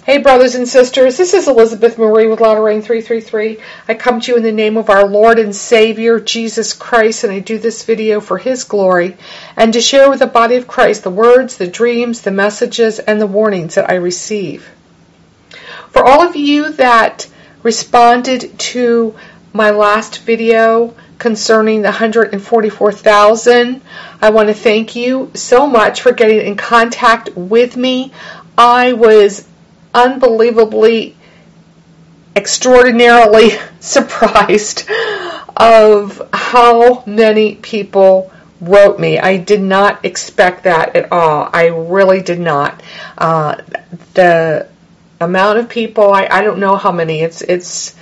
Hey brothers and sisters, this is Elizabeth Marie with Lotta Rain 333. I come to you in the name of our Lord and Savior, Jesus Christ, and I do this video for His glory and to share with the body of Christ the words, the dreams, the messages, and the warnings that I receive. For all of you that responded to my last video concerning the 144,000, I want to thank you so much for getting in contact with me. I was unbelievably, extraordinarily surprised of how many people wrote me. I did not expect that at all. I really did not. The amount of people, I don't know how many. It's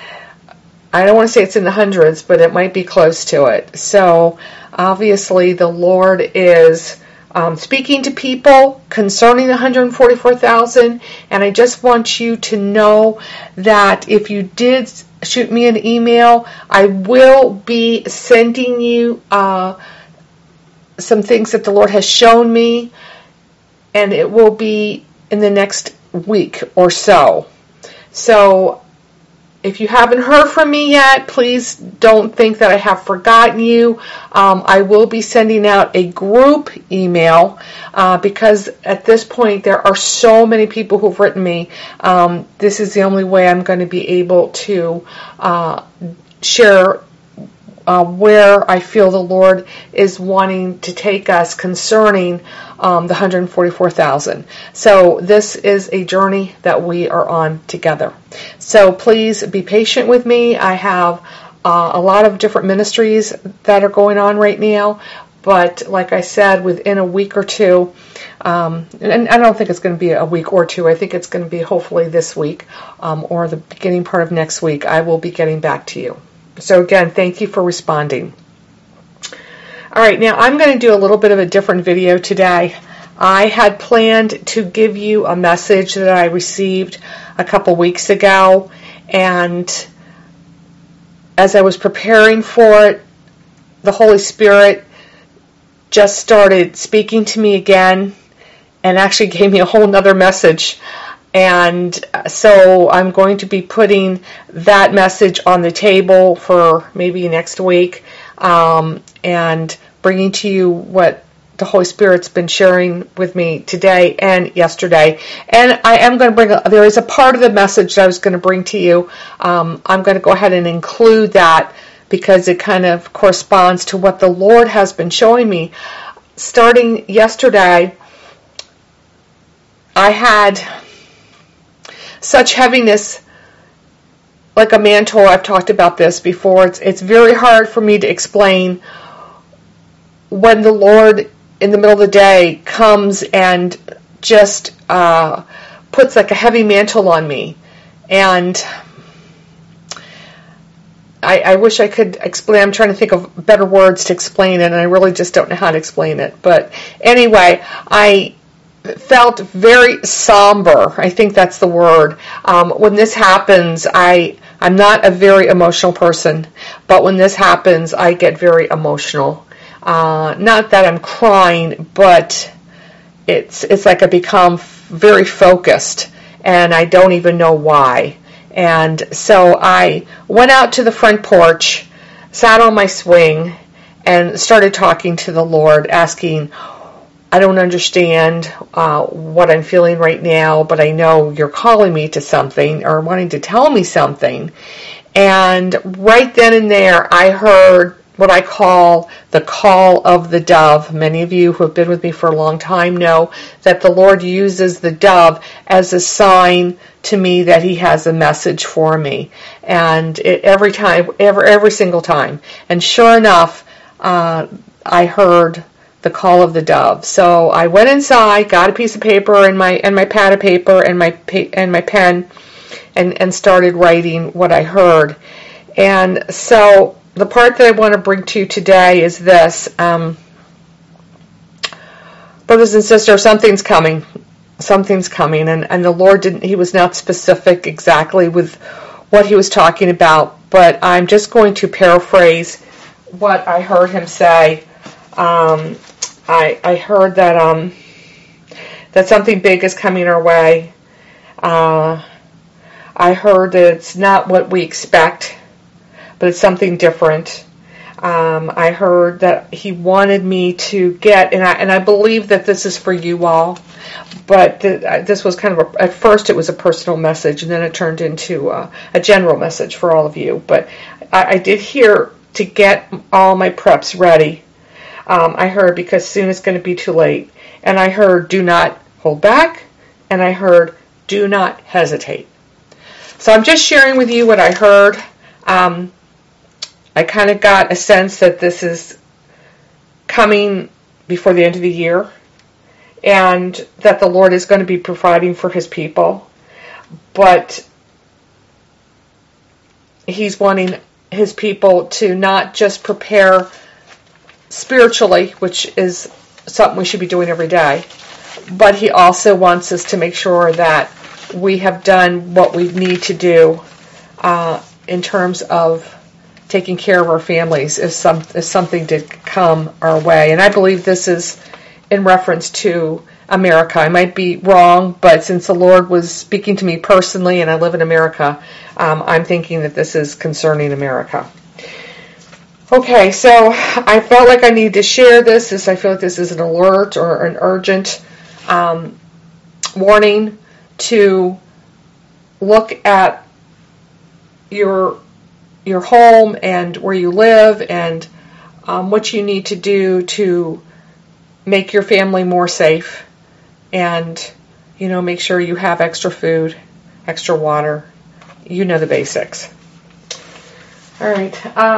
I don't want to say it's in the hundreds, but it might be close to it. So obviously the Lord is speaking to people concerning the 144,000, and I just want you to know that if you did shoot me an email, I will be sending you some things that the Lord has shown me, and it will be in the next week or so. So if you haven't heard from me yet, please don't think that I have forgotten you. I will be sending out a group email because at this point there are so many people who've written me. This is the only way I'm going to be able to share where I feel the Lord is wanting to take us concerning the 144,000. So this is a journey that we are on together. So please be patient with me. I have a lot of different ministries that are going on right now, but like I said, within a week or two, and I don't think it's going to be a week or two, I think it's going to be hopefully this week or the beginning part of next week, I will be getting back to you. So again, thank you for responding. All right, now I'm going to do a little bit of a different video today. I had planned to give you a message that I received a couple weeks ago, and as I was preparing for it, the Holy Spirit just started speaking to me again and actually gave me a whole nother message. And so I'm going to be putting that message on the table for maybe next week and bringing to you what the Holy Spirit's been sharing with me today and yesterday. And I am going to there is a part of the message that I was going to bring to you. I'm going to go ahead and include that because it kind of corresponds to what the Lord has been showing me. Starting yesterday, I had such heaviness, like a mantle. I've talked about this before. It's very hard for me to explain when the Lord in the middle of the day comes and just puts like a heavy mantle on me. And I wish I could explain. I'm trying to think of better words to explain it, and I really just don't know how to explain it. But anyway, I felt very somber. I think that's the word. When this happens, I'm not a very emotional person, but when this happens, I get very emotional. Not that I'm crying, but it's like I become very focused, and I don't even know why. And so I went out to the front porch, sat on my swing, and started talking to the Lord, asking, I don't understand what I'm feeling right now, but I know you're calling me to something or wanting to tell me something. And right then and there, I heard what I call the call of the dove. Many of you who have been with me for a long time know that the Lord uses the dove as a sign to me that He has a message for me. And every single time. And sure enough, I heard the call of the dove. So I went inside, got a piece of paper and my pad of paper and my pen, and started writing what I heard. And so the part that I want to bring to you today is this. Brothers and sisters, something's coming. Something's coming. And the Lord He was not specific exactly with what He was talking about, but I'm just going to paraphrase what I heard Him say. I heard that that something big is coming our way. I heard that it's not what we expect, but it's something different. I heard that he wanted me to get, and I believe that this is for you all, but this was kind of, at first it was a personal message, and then it turned into a general message for all of you. But I did hear to get all my preps ready. I heard because soon it's going to be too late. And I heard do not hold back, and I heard do not hesitate. So I'm just sharing with you what I heard. I kind of got a sense that this is coming before the end of the year, and that the Lord is going to be providing for his people. But he's wanting his people to not just prepare spiritually, which is something we should be doing every day, but he also wants us to make sure that we have done what we need to do in terms of taking care of our families if something did come our way. And I believe this is in reference to America. I might be wrong, but since the Lord was speaking to me personally and I live in America, I'm thinking that this is concerning America. Okay, so I felt like I need to share this. I feel like this is an alert or an urgent warning to look at your home and where you live, and what you need to do to make your family more safe, and make sure you have extra food, extra water, the basics. All right.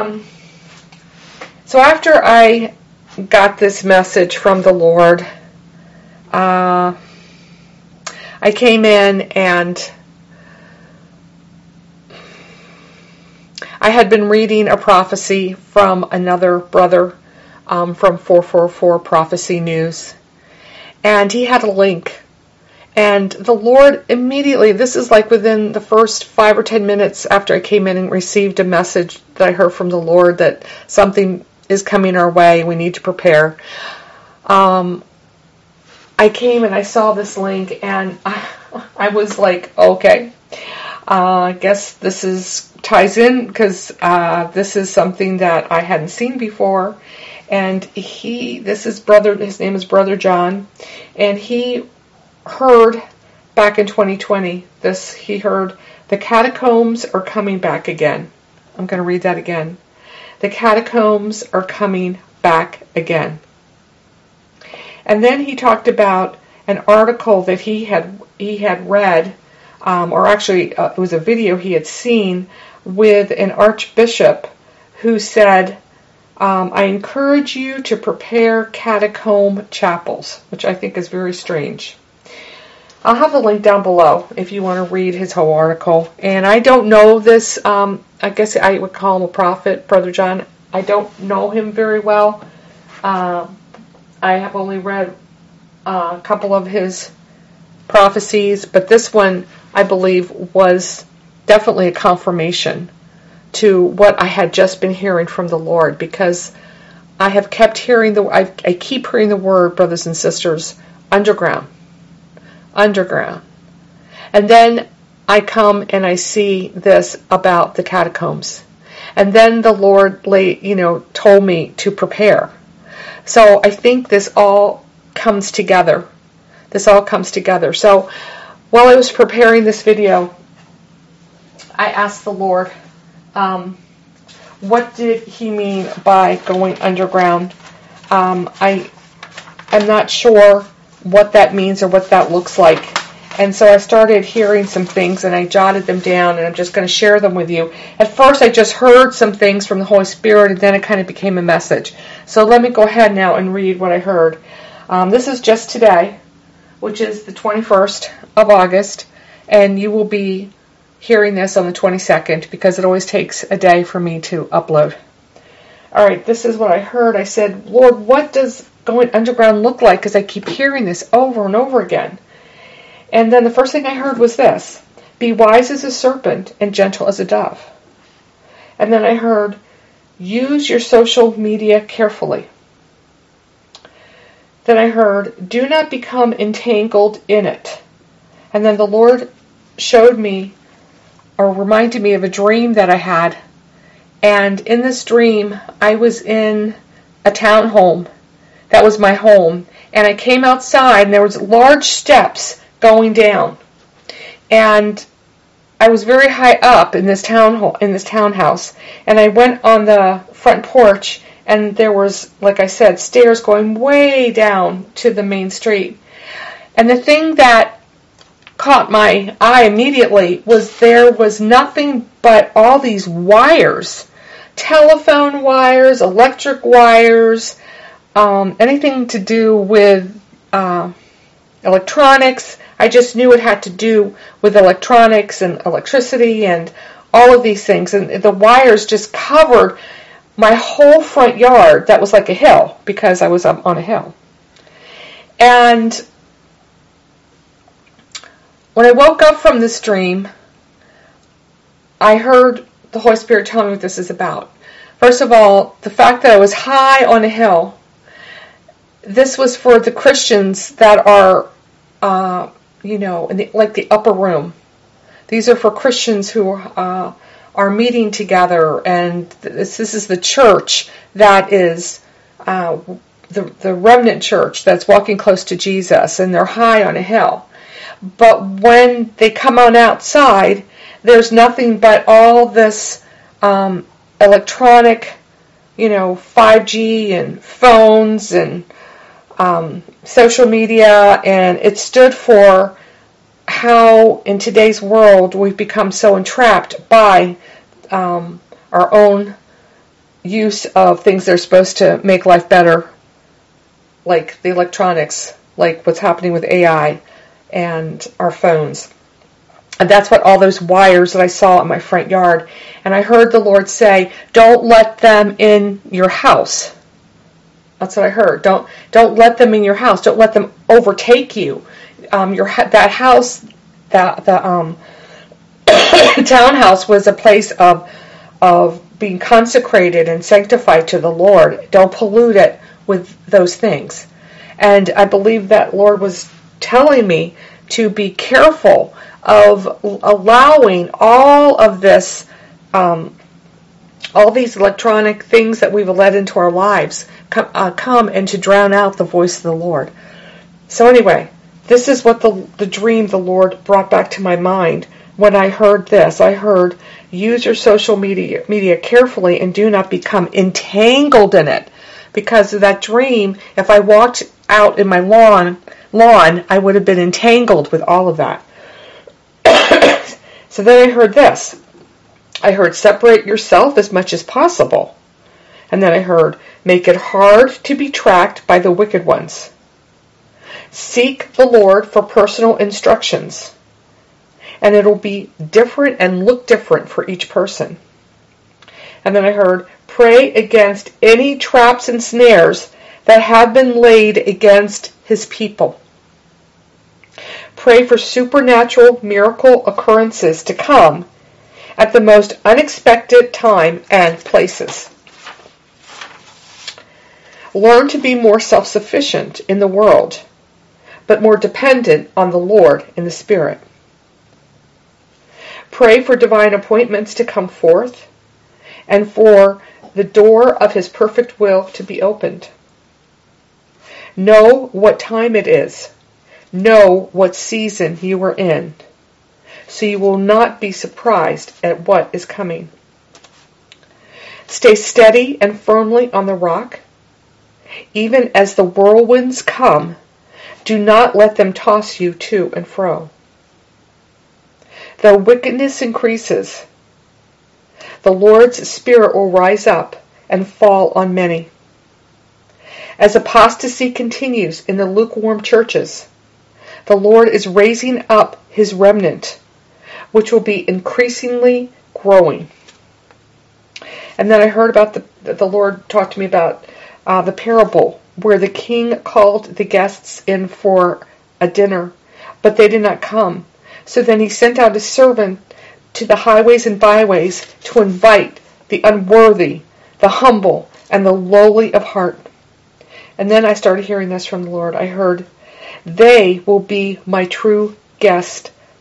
So after I got this message from the Lord, I came in and I had been reading a prophecy from another brother from 444 Prophecy News, and he had a link. And the Lord immediately, this is like within the first 5 or 10 minutes after I came in and received a message that I heard from the Lord that something is coming our way, we need to prepare. I came and I saw this link, and I was like, okay, I guess this ties in, because this is something that I hadn't seen before. And his name is Brother John, and he heard back in 2020, he heard the catacombs are coming back again. I'm going to read that again. The catacombs are coming back again. And then he talked about an article that he had read, or actually it was a video he had seen with an archbishop who said, I encourage you to prepare catacomb chapels, which I think is very strange. I'll have the link down below if you want to read his whole article. And I don't know this, I guess I would call him a prophet, Brother John. I don't know him very well. I have only read a couple of his prophecies, but this one, I believe, was definitely a confirmation to what I had just been hearing from the Lord, because I have kept hearing I keep hearing the word, brothers and sisters, underground. And then I come and I see this about the catacombs. And then the Lord told me to prepare. So I think this all comes together. So while I was preparing this video, I asked the Lord, what did he mean by going underground? I'm not sure what that means or what that looks like. And so I started hearing some things, and I jotted them down, and I'm just going to share them with you. At first, I just heard some things from the Holy Spirit, and then it kind of became a message. So let me go ahead now and read what I heard. This is just today, which is the 21st of August, and you will be hearing this on the 22nd, because it always takes a day for me to upload. All right, this is what I heard. I said, Lord, what does going underground look like? Because I keep hearing this over and over again. And then the first thing I heard was this: be wise as a serpent and gentle as a dove. And then I heard, use your social media carefully. Then I heard, do not become entangled in it. And then the Lord showed me or reminded me of a dream that I had. And in this dream, I was in a townhome. That was my home. And I came outside, and there was large steps going down. And I was very high up in this townhouse. And I went on the front porch, and there was, like I said, stairs going way down to the main street. And the thing that caught my eye immediately was there was nothing but all these wires, telephone wires, electric wires, anything to do with electronics. I just knew it had to do with electronics and electricity and all of these things. And the wires just covered my whole front yard. That was like a hill because I was up on a hill. And when I woke up from this dream, I heard the Holy Spirit tell me what this is about. First of all, the fact that I was high on a hill, this was for the Christians that are, in the upper room. These are for Christians who are meeting together, and this is the church that is the remnant church that's walking close to Jesus, and they're high on a hill. But when they come on outside, there's nothing but all this electronic, 5G and phones and social media, and it stood for how in today's world we've become so entrapped by our own use of things that are supposed to make life better, like the electronics, like what's happening with AI and our phones. And that's what all those wires that I saw in my front yard. And I heard the Lord say, don't let them in your house. That's what I heard. Don't let them in your house. Don't let them overtake you. That house, the townhouse was a place of being consecrated and sanctified to the Lord. Don't pollute it with those things. And I believe that Lord was telling me to be careful of allowing all of this, all these electronic things that we've let into our lives come and to drown out the voice of the Lord. So anyway, this is what the dream the Lord brought back to my mind when I heard this. I heard, use your social media carefully and do not become entangled in it. Because of that dream, if I walked out in my lawn, I would have been entangled with all of that. So then I heard this. I heard, separate yourself as much as possible. And then I heard, make it hard to be tracked by the wicked ones. Seek the Lord for personal instructions. And it'll be different and look different for each person. And then I heard, pray against any traps and snares that have been laid against his people. Pray for supernatural miracle occurrences to come at the most unexpected time and places. Learn to be more self-sufficient in the world, but more dependent on the Lord in the Spirit. Pray for divine appointments to come forth and for the door of his perfect will to be opened. Know what time it is. Know what season you are in, so you will not be surprised at what is coming. Stay steady and firmly on the rock. Even as the whirlwinds come, do not let them toss you to and fro. Though wickedness increases, the Lord's Spirit will rise up and fall on many. As apostasy continues in the lukewarm churches, the Lord is raising up his remnant, which will be increasingly growing. And then I heard about the Lord talk to me about the parable where the king called the guests in for a dinner, but they did not come. So then he sent out a servant to the highways and byways to invite the unworthy, the humble, and the lowly of heart. And then I started hearing this from the Lord. I heard, they will be my true guest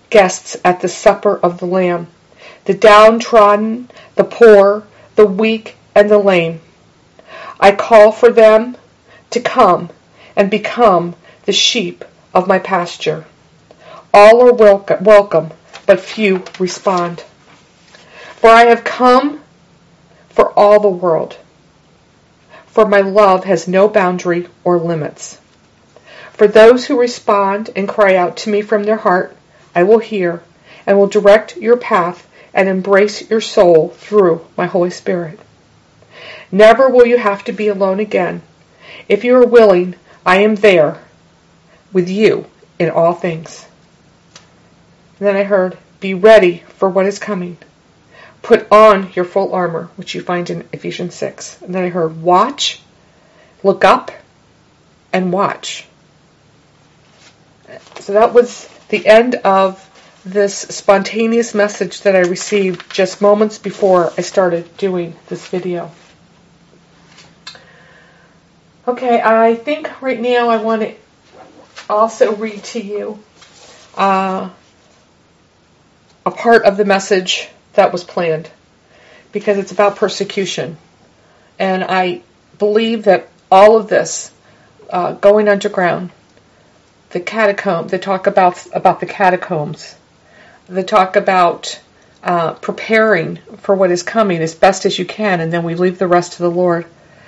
guests at the supper of the Lamb, the downtrodden, the poor, the weak, and the lame. I call for them to come and become the sheep of my pasture. All are welcome, but few respond. For I have come for all the world, for my love has no boundary or limits. For those who respond and cry out to me from their heart, I will hear and will direct your path and embrace your soul through my Holy Spirit. Never will you have to be alone again. If you are willing, I am there with you in all things. And then I heard, be ready for what is coming. Put on your full armor, which you find in Ephesians 6. And then I heard, watch, look up, and watch. So that was the end of this spontaneous message that I received just moments before I started doing this video. Okay, I think right now I want to also read to you a part of the message that was planned, because it's about persecution. And I believe that all of this, going underground, the catacomb, they talk about the catacombs, they talk about preparing for what is coming as best as you can, and then we leave the rest to the Lord.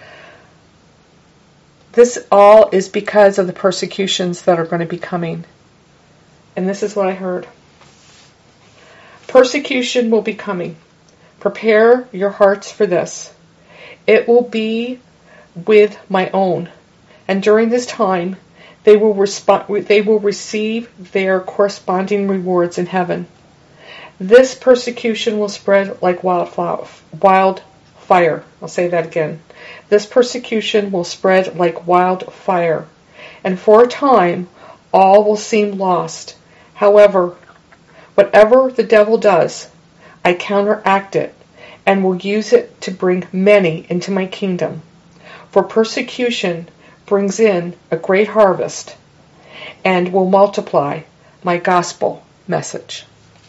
This all is because of the persecutions that are going to be coming. And this is what I heard. Persecution will be coming. Prepare your hearts for this. It will be with my own. And during this time, they will receive their corresponding rewards in heaven. This persecution will spread like wildfire. I'll say that again. This persecution will spread like wildfire, and for a time all will seem lost. However, whatever the devil does, I counteract it and will use it to bring many into my kingdom. For persecution brings in a great harvest and will multiply my gospel message.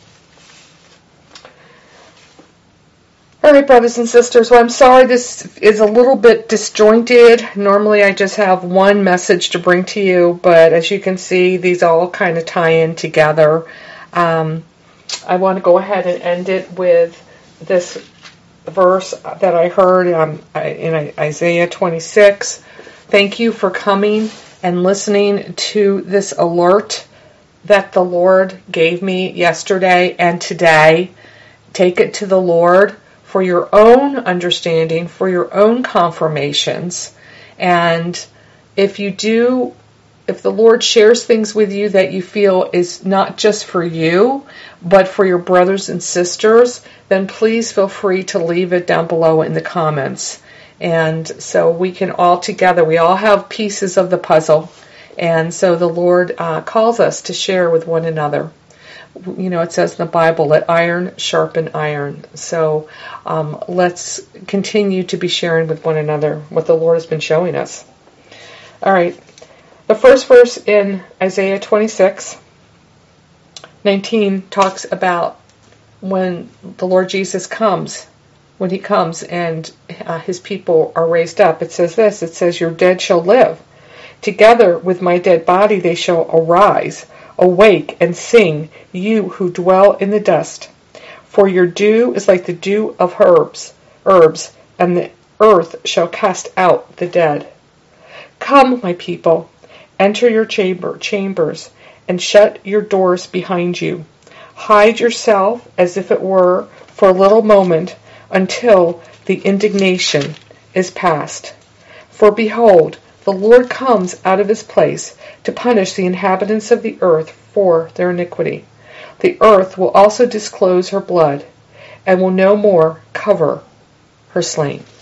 All right, brothers and sisters, well, I'm sorry this is a little bit disjointed. Normally I just have one message to bring to you, but as you can see, these all kind of tie in together. I want to go ahead and end it with this verse that I heard in Isaiah 26. Thank you for coming and listening to this alert that the Lord gave me yesterday and today. Take it to the Lord for your own understanding, for your own confirmations. And if the Lord shares things with you that you feel is not just for you, but for your brothers and sisters, then please feel free to leave it down below in the comments. And so we can all together, we all have pieces of the puzzle. And so the Lord calls us to share with one another. You know, it says in the Bible, let iron sharpen iron. So let's continue to be sharing with one another what the Lord has been showing us. All right. The first verse in Isaiah 26:19 talks about when the Lord Jesus comes, when he comes and his people are raised up. It says this, it says, your dead shall live. Together with my dead body they shall arise. Awake and sing, you who dwell in the dust. For your dew is like the dew of herbs, and the earth shall cast out the dead. Come, my people, enter your chambers, and shut your doors behind you. Hide yourself as if it were for a little moment until the indignation is past. For behold, the Lord comes out of his place to punish the inhabitants of the earth for their iniquity. The earth will also disclose her blood, and will no more cover her slain.